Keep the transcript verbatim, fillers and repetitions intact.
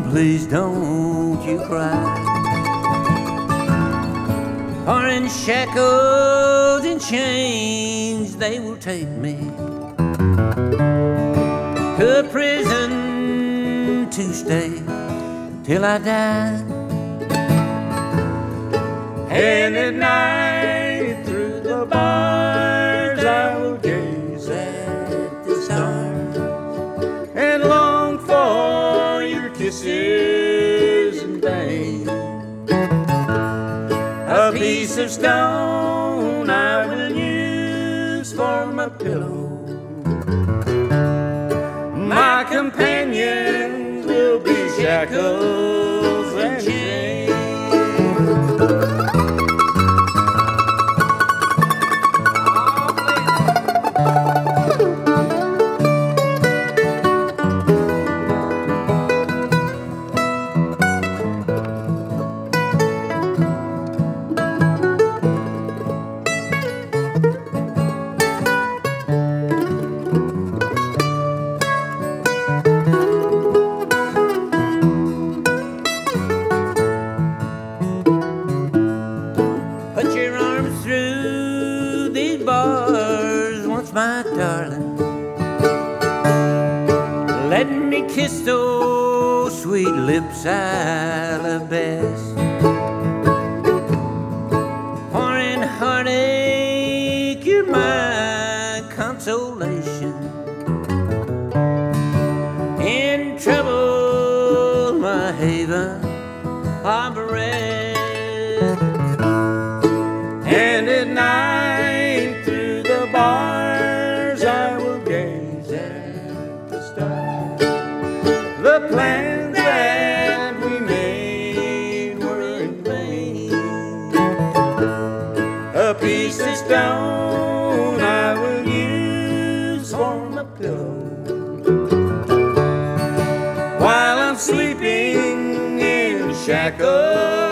please don't you cry. For in shackles and chains they will take me to a prison to stay till I die. And at night through the bars I will gaze at the stars and long for your kisses in vain. A piece of stone I will use for my pillow. My companion will be shackles and chains. Put your arms through these bars once, my darling. Let me kiss those sweet lips I love best. For in heartache you're my consolation, in trouble my haven of rest. And at night through the bars I will gaze at the stars. The plans that we made were in vain. A piece of stone I will use for my pillow while I'm sleeping in shackles